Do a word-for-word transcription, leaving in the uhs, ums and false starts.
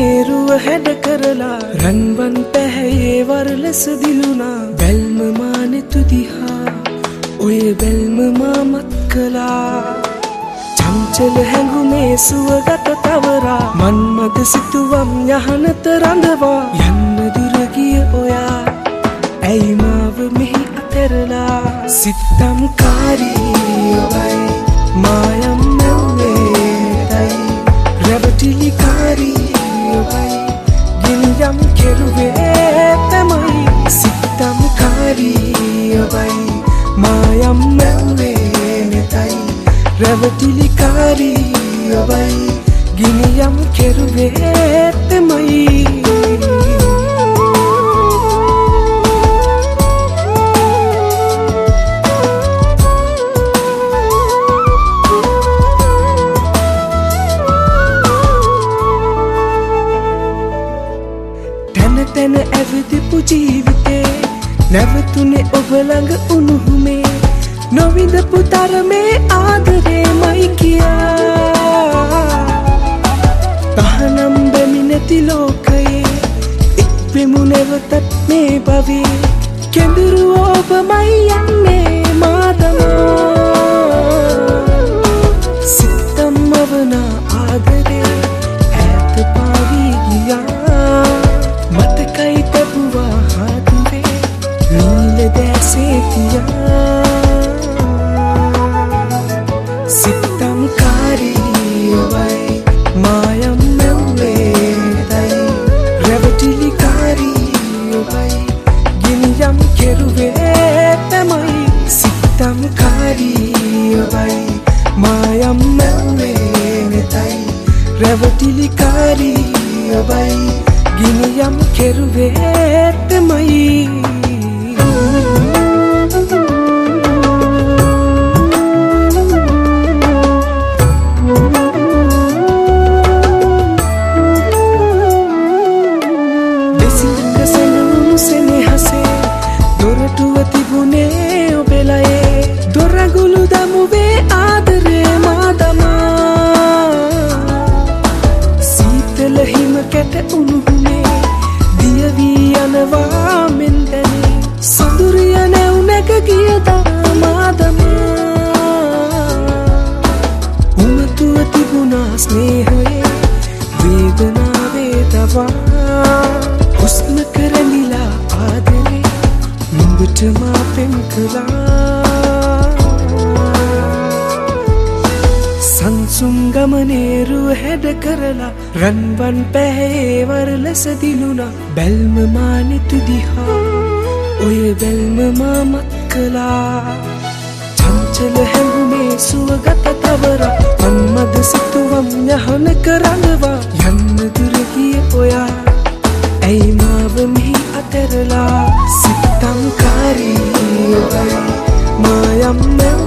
ගමනේරුව හැඩ කරලා රන්වන් පැහැයේ වරලෙස දිලුණා බැල්ම මානෙතු දිහා ඔය බැල්ම මාමත් කළා චංචල හැඟුමේ සුවගත තවරා මන්මද සිතුවම් යහනත රඳවා යන්න දුර ගිය ඔයා ඇයි මාව මෙහි අතැරලා සිත්තම් කාරී ඔබයි මායම් නැව්වේතයි රැවටිලි කාරී ඔබයි ගිනියම් කෙරුවේ තමයි සිත්තම් කාරී ඔබයි මායම් නැව්වේතයි රැවටිලි කාරී ඔබයි ගිනියම් කෙරුවේ තමයි තැන ඇවිදිපු ජීවිතේ නැවතුනේ ඔබ ළඟ උණුහුමේ නොවිඳපු තරමේ ආදරේමයි කියා තහනම් බැමි නැති ලෝකයේ එක්වෙමු නැවතත් මේ භවයේ කෙඳුරු ඔබමයි යන්නේ මාදමා සිතම් මවනා ආදරේ ඈත පාවී ගියා මතකයි තබුවා හදුවේ නීල දැසේ තියා සිත්තම් කාරී ඔබයි මායම් නැව්වේතයි රැවටිලි කාරී ඔබයි ගිනියම් කෙරුවේ තමයි සිත්තම් කාරී ඔබයි මායම් නැව්වේතයි රැවටිලි කාරී ඔබයි ගිනියම් කෙරුවේ තමයි දෙසිලක සැලුණු සෙනෙහසේ දොරටුව තිබුණේ ඔබෙලයේ දොරගුළු දමුවේ ආදරේ මාදමා සීතල හිම කැට උණුහුමේ දියවී යනවා මෙන් දැනේ සඳුරිය නැව් නැග ගියදා මාදමා උමතුව තිබුණා ස්නේහයේ වේදනාවේ තබා හුස්ම කරලිලා ආදරේ නුඹට මා පෙම් කළා සංසුම් ගමනේරුව හැඩ කරලා රන්වන් පැහැයේ වරලෙස දිලුණා බැල්ම මානෙතු දිහා ඔය බැල්ම මාමත් කළා චංචල හැඟුමේ සුවගත තවරා මන්මද සිතුවම් යහන කරනවා යන්න දුර ගිය ඔයා ඇයි මාව මෙහි අතැරලා සිත්තම් කාරී ඔබයි මායම් නැව්